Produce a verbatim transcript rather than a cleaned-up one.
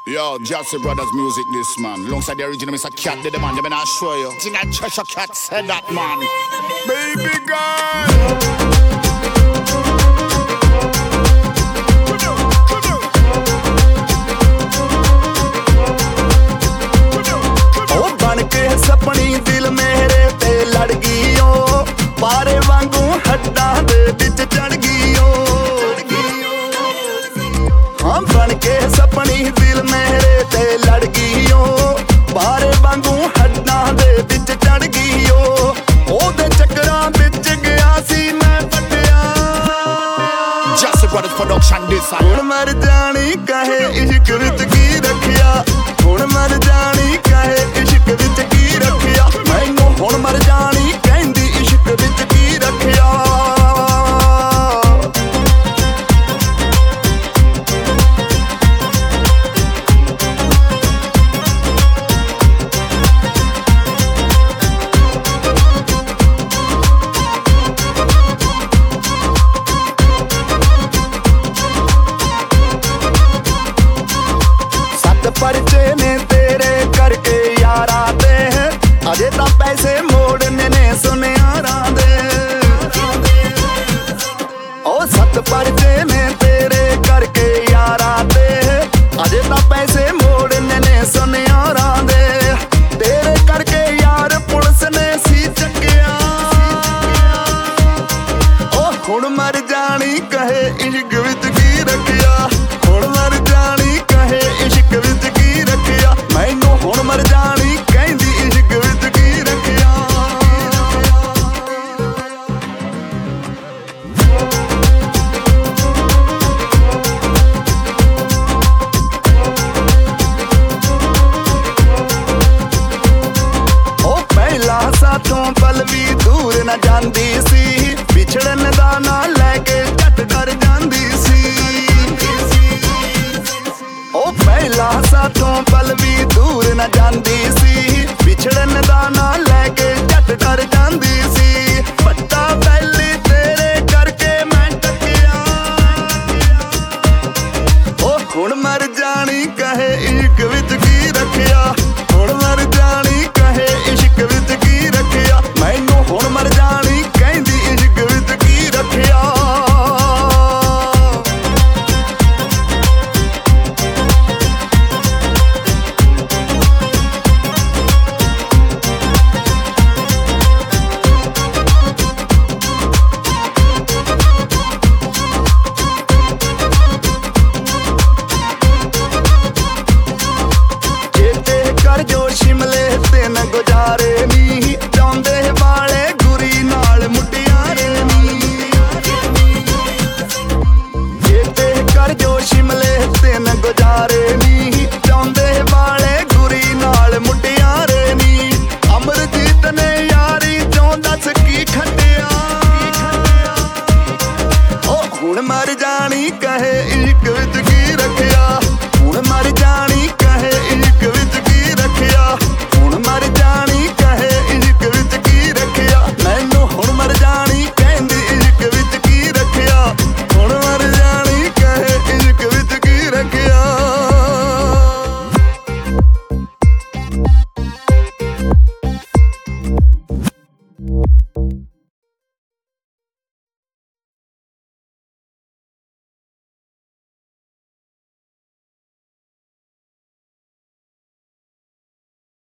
Yo, Jazzy Brothers music this man. Alongside the original Mister Cat did the man, they been I show you. Think I Treasure Cat said that man. Baby girl. ओ बन के सपनी दिल मेरे ते लड़ गई ओ पारे वांगू हड्डां दे विच चढ़ गई ओ हाँ बन के सपनी दिल मेरे ते लड़ गई ओ पारे वांगू हड्डां दे विच चढ़ गई ओ ओदे चक्करां विच गया सी मैं फटिया Jazzy Brothers production this time. हुण मर जानी कहे इश्क विच की रखिया हुण मर जानी कहे इश्क विच की रखिया मैनू हुण मर जानी कहंदी इश्क विच की रखिया परचे ने तेरे करके यारा दे अजे ता पैसे मोड़ने ने सुनियारा दे ओ सत परचे ने तेरे करके यारा दे अजे ता पैसे मोड़ने ने सुनियारा दे तेरे करके यार पुलिस ने सी चकिया ओ हुण मर जानी कहे इश्क विच की रखिया हुण मर जानी कहे इश्क विच की रखिया मैनू हुण मर जानी कहंदी इश्क विच की रखिया ओ पहला साथों पल भी दूर न जांदी सी विछड़न दा ना लैके झट डर जांदी सी ओ पहला साथों पल भी दूर न जांदी सी विछड़न दा ना लैके झट डर जांदी सी पट्टा पहली तेरे करके मैं टकिया ओ हुण मर जानी कहे इश्क विच की रखिया हुण मर जानी कहे इश्क विच की रखिया मैनू हुण मर जानी कहंदी इश्क विच की रखिया कर जो शिमले दिन गुजारे नी चांदे वाले गुरी नाल मुटियारे नी चेते कर जो शिमले दिन गुजारे नी चांदे वाले गुरी नाल मुटियारे नी अमरजीत ने यारी चों दस की खटिया ओ हुण मर जानी कहे इश्क विच की